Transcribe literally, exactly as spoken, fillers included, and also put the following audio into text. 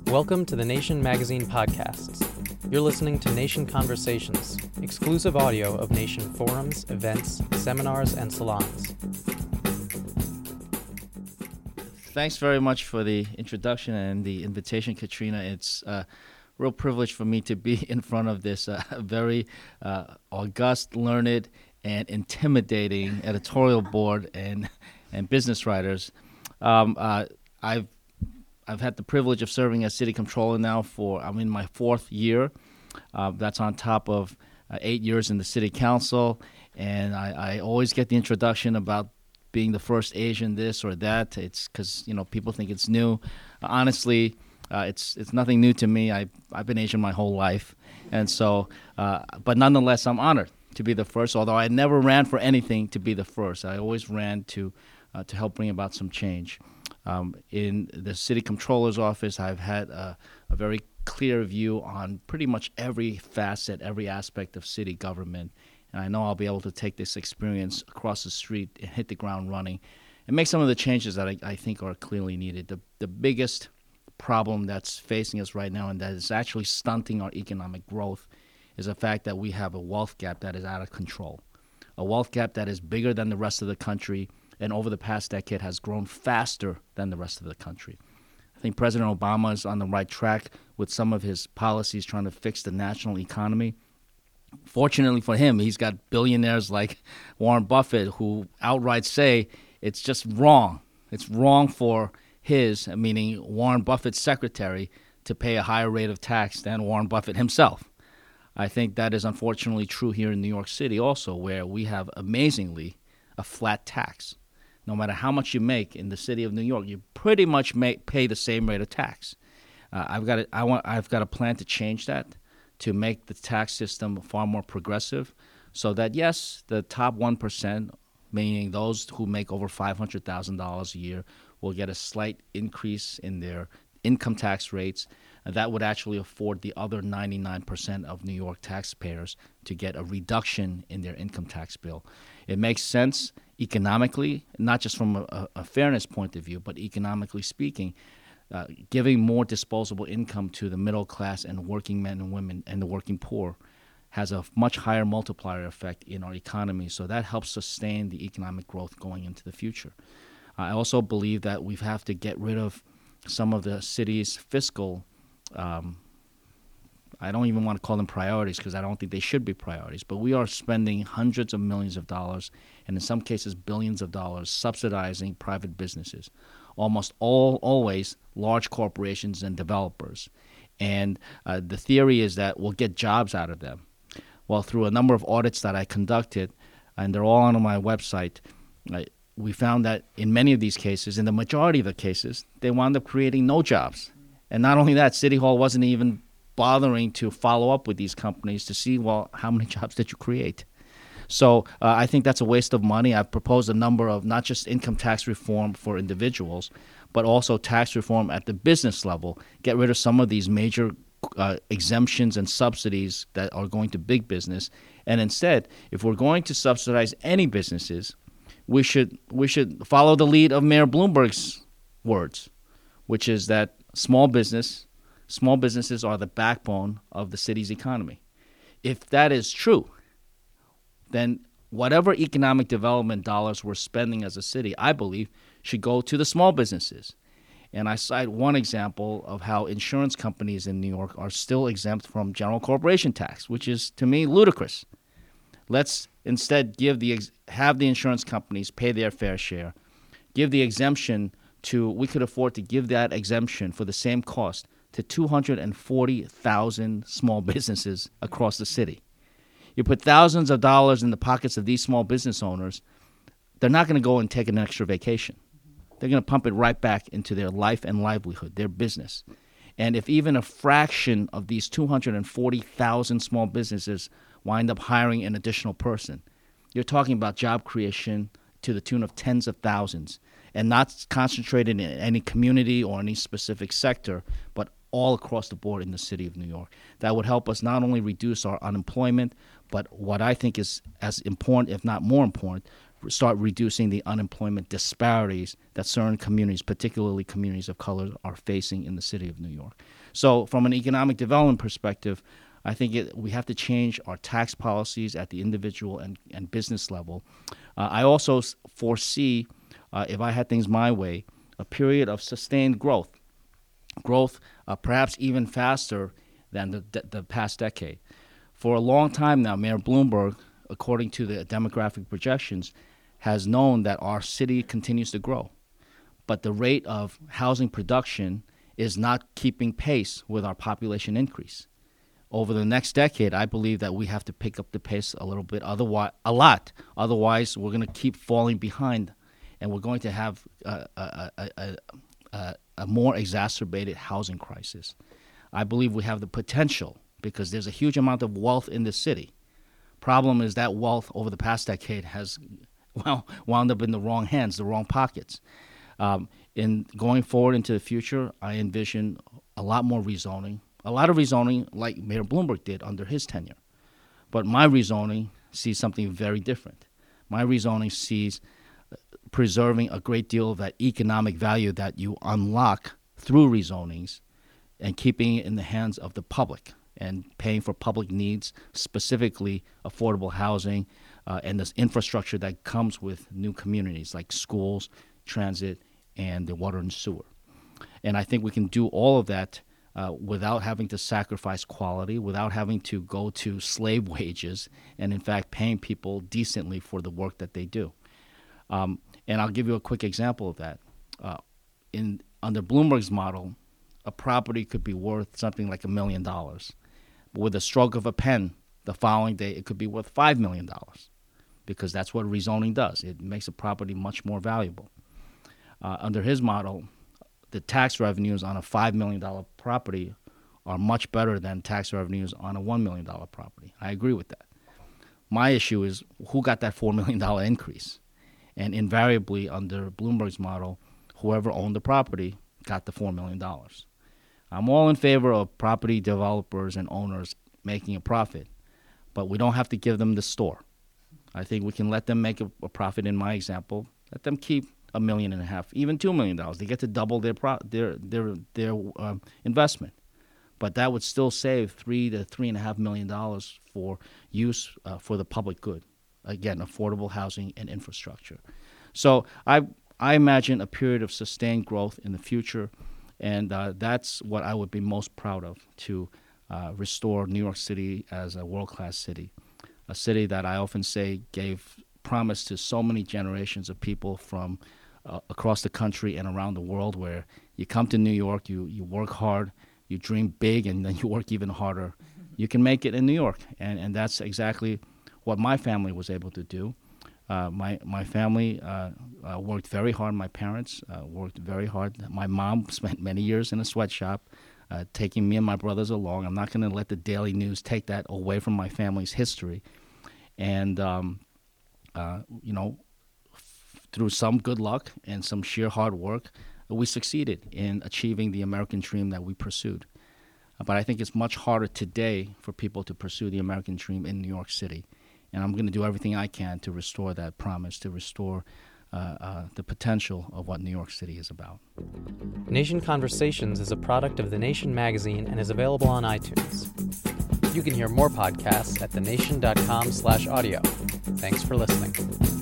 Welcome to the Nation Magazine podcasts. You're listening to Nation Conversations, exclusive audio of Nation forums, events, seminars, and salons. Thanks very much for the introduction and the invitation, Katrina. It's a real privilege for me to be in front of this uh, very uh, august, learned, and intimidating editorial board and and business writers. Um, uh, I've I've had the privilege of serving as city controller now for, I'm in my fourth year. Uh, that's on top of uh, eight years in the city council. And I, I always get the introduction about being the first Asian this or that. It's because, you know, people think it's new. Uh, honestly, uh, it's it's nothing new to me. I, I've been Asian my whole life. And so, uh, but nonetheless, I'm honored to be the first, although I never ran for anything to be the first. I always ran to uh, to help bring about some change. Um, in the city controller's office, I've had a, a very clear view on pretty much every facet, every aspect of city government. And I know I'll be able to take this experience across the street and hit the ground running and make some of the changes that I, I think are clearly needed. The, the biggest problem that's facing us right now, and that is actually stunting our economic growth, is the fact that we have a wealth gap that is out of control. A wealth gap that is bigger than the rest of the country, and over the past decade has grown faster than the rest of the country. I think President Obama is on the right track with some of his policies trying to fix the national economy. Fortunately for him, he's got billionaires like Warren Buffett who outright say it's just wrong. It's wrong for his, meaning Warren Buffett's secretary, to pay a higher rate of tax than Warren Buffett himself. I think that is unfortunately true here in New York City also, where we have amazingly a flat tax. No matter how much you make in the city of New York, you pretty much make, pay the same rate of tax. Uh, I've got a, I want, I've got a plan to change that, to make the tax system far more progressive, so that yes, the top one percent, meaning those who make over five hundred thousand dollars a year, will get a slight increase in their income tax rates. And that would actually afford the other ninety-nine percent of New York taxpayers to get a reduction in their income tax bill. It makes sense economically, not just from a, a fairness point of view, but economically speaking, uh, giving more disposable income to the middle class and working men and women and the working poor has a much higher multiplier effect in our economy. So that helps sustain the economic growth going into the future. I also believe that we have to get rid of some of the city's fiscal Um, I don't even want to call them priorities because I don't think they should be priorities, but we are spending hundreds of millions of dollars and in some cases billions of dollars subsidizing private businesses, almost all always large corporations and developers. And uh, the theory is that we'll get jobs out of them. Well, through a number of audits that I conducted, and they're all on my website, I, we found that in many of these cases, in the majority of the cases, they wound up creating no jobs. And not only that, City Hall wasn't even bothering to follow up with these companies to see, well, how many jobs did you create? So uh, I think that's a waste of money. I've proposed a number of not just income tax reform for individuals, but also tax reform at the business level. Get rid of some of these major uh, exemptions and subsidies that are going to big business. And instead, if we're going to subsidize any businesses, we should we should follow the lead of Mayor Bloomberg's words, which is that Small business, small businesses are the backbone of the city's economy. If that is true, then whatever economic development dollars we're spending as a city, I believe, should go to the small businesses. And I cite one example of how insurance companies in New York are still exempt from general corporation tax, which is, to me, ludicrous. Let's instead give the have the insurance companies pay their fair share, give the exemption to, we could afford to give that exemption for the same cost to two hundred forty thousand small businesses across the city. You put thousands of dollars in the pockets of these small business owners, they're not going to go and take an extra vacation. They're going to pump it right back into their life and livelihood, their business. And if even a fraction of these two hundred forty thousand small businesses wind up hiring an additional person, you're talking about job creation to the tune of tens of thousands, and not concentrated in any community or any specific sector, but all across the board in the city of New York. That would help us not only reduce our unemployment, but what I think is as important, if not more important, start reducing the unemployment disparities that certain communities, particularly communities of color, are facing in the city of New York. So from an economic development perspective, I think it, we have to change our tax policies at the individual and, and business level. Uh, I also foresee, uh, if I had things my way, a period of sustained growth, growth uh, perhaps even faster than the, the, the past decade. For a long time now, Mayor Bloomberg, according to the demographic projections, has known that our city continues to grow. But the rate of housing production is not keeping pace with our population increase. Over the next decade, I believe that we have to pick up the pace a little bit, otherwise, a lot. Otherwise, we're going to keep falling behind, and we're going to have a, a, a, a, a more exacerbated housing crisis. I believe we have the potential, because there's a huge amount of wealth in the city. Problem is that wealth over the past decade has, well, wound up in the wrong hands, the wrong pockets. Um, in going forward into the future, I envision a lot more rezoning, a lot of rezoning like Mayor Bloomberg did under his tenure. But my rezoning sees something very different. My rezoning sees preserving a great deal of that economic value that you unlock through rezonings and keeping it in the hands of the public and paying for public needs, specifically affordable housing uh, and this infrastructure that comes with new communities like schools, transit, and the water and sewer. And I think we can do all of that uh, without having to sacrifice quality, without having to go to slave wages, and in fact paying people decently for the work that they do. Um, and I'll give you a quick example of that. Uh, in under Bloomberg's model, a property could be worth something like a million dollars. But with a stroke of a pen, the following day it could be worth five million dollars, because that's what rezoning does. It makes a property much more valuable. Uh, under his model, the tax revenues on a five million dollars property are much better than tax revenues on a one million dollars property. I agree with that. My issue is who got that four million dollars increase? And invariably, under Bloomberg's model, whoever owned the property got the four million dollars. I'm all in favor of property developers and owners making a profit, but we don't have to give them the store. I think we can let them make a, a profit. In my example, let them keep a million and a half, even two million dollars. They get to double their pro- their their their uh, investment, but that would still save three to three and a half million dollars for use uh, for the public good. Again, affordable housing and infrastructure. So I I imagine a period of sustained growth in the future. And uh, that's what I would be most proud of, to uh, restore New York City as a world-class city, a city that I often say gave promise to so many generations of people from uh, across the country and around the world, where you come to New York, you, you work hard, you dream big, and then you work even harder. You can make it in New York, and, and that's exactly what my family was able to do. Uh, my my family uh, uh, worked very hard. My parents uh, worked very hard. My mom spent many years in a sweatshop, uh, taking me and my brothers along. I'm not going to let the Daily News take that away from my family's history. And, um, uh, you know, f- through some good luck and some sheer hard work, we succeeded in achieving the American dream that we pursued. Uh, but I think it's much harder today for people to pursue the American dream in New York City. And I'm going to do everything I can to restore that promise, to restore uh, uh, the potential of what New York City is about. Nation Conversations is a product of The Nation magazine and is available on iTunes. You can hear more podcasts at thenation dot com slash audio. Thanks for listening.